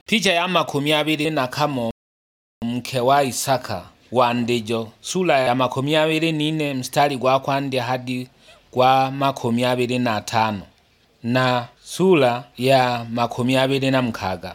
Picha ya 21 mke wa Isaka wa Ndijo, sura ya 24 mstari gwa kwandya hadi gwa 25 na sura ya 26.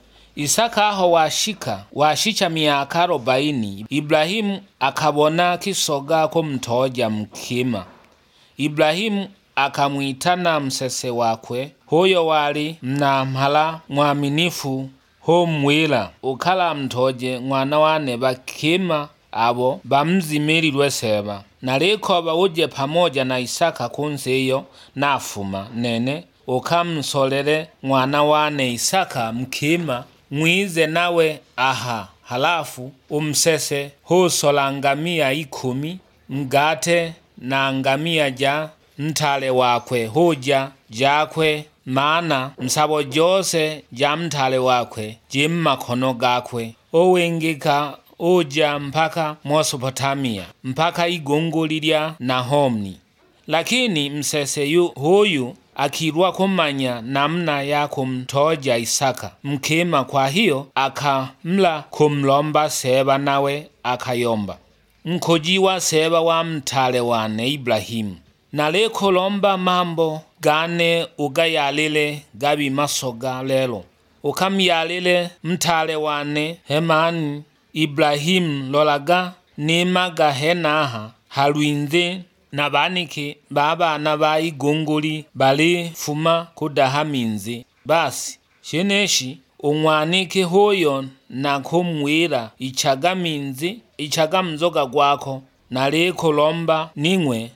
Isaka aho washicha miaka 40, Ibrahimu akabona kisoga kumtoja mkima. Ibrahimu akamwitana msese wakwe, huyo wali mnamhala mwaminifu, humwila ukala mtoje mwana wane bakima abo bamzimirilwe seba. Nalikoba uje pamoja na Isaka kunseyo nafuma nene ukamsolele mwana wane Isaka mkima mwize nawe aha. Halafu umsese husola ngamia 10 mgate na ngamia ja mtale wakwe huja jakwe, maana msabo jose ja mtale wakwe jimmakono gakwe. Owengika uja mpaka Mesopotamia, mpaka igungu lilya Nahomni. Lakini msese huyu akirwa kumanya namna ya kumtoja Isaka mkima, kwa hiyo akamla kumlomba seba, nawe akayomba. Mkojiwa seba wa mtale wane Ibrahimu, nalekolomba mambo gane ugayalile gabi masoga lelo. Ukamyalile mtale wane hemani Ibrahimu lolaga nimaga henaha halwinze na baniki babana ba igunguli bali fuma kudaha minzi. Basi sheneshi umwanike huyo na kumwira ichaga minzi, ichaga mzoga gwako nalekolomba ningwe,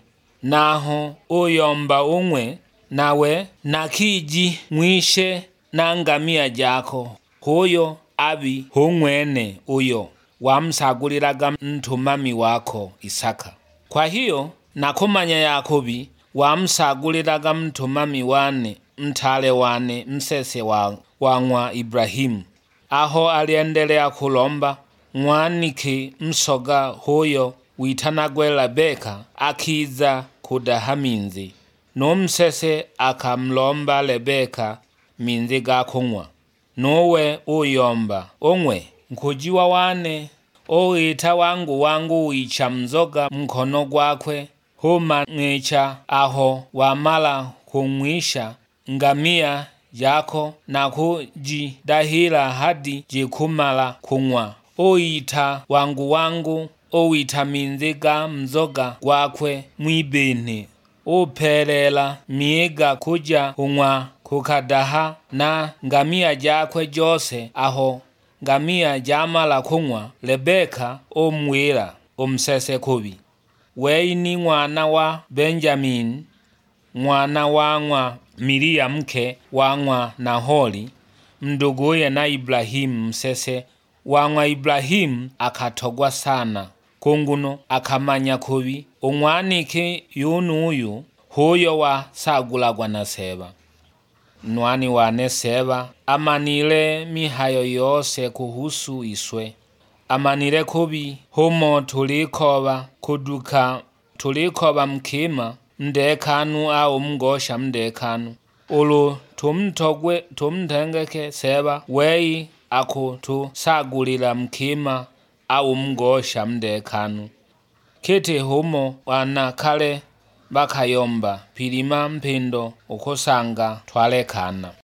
naho uyomba ungwe nawe nakiji mwishe na ngamia jako. Huyo abi hungwene uyo wamsaguliraga mtumami wako Isaka. Kwa hiyo nakumanya Yakobi wamsaguliraga mtumami wane mtale wane msese wangwa Ibrahimu. Aho aliendelea kulomba mwaniki msoga huyo witanagwe Rebeka akiza kudaha minzi, no msese akamlomba Rebeka minzi gakunywa. Nowe uyomba ongwe nkujiwa wane oita wangu wicha mzoga mkono gwakwe, huma ngecha aho wamala kumwisha ngamia jako na kujidahila hadi jikumala kunywa. Oita wangu owita minzi ga mzoga gwakwe mwibene, upelela miega kuja unywa kukadaha na ngamia jakwe jose. Aho ngamia jamala kunywa, Rebeka omwira umsese kubi, weini mwana wa Benjamini, mwana wangwa Miria mke wangwa Nahori mnduguye na Ibrahimu msese wangwa Ibrahimu. Akatogwa sana kunguno akamanya kubi umwanike yunuyu huyo wasagulagwa na seba. Nwani wane seba amanile mihayo yose kuhusu iswe. Amanile kubi humo tulikoba mkima mdekanu au mgosha mdekanu. Ulu tumtengeke seba wei akutusagulila mkima au mgosha mdekanu. Kiti humo wanakale bakayomba pilima mpindo ukusanga twalekana.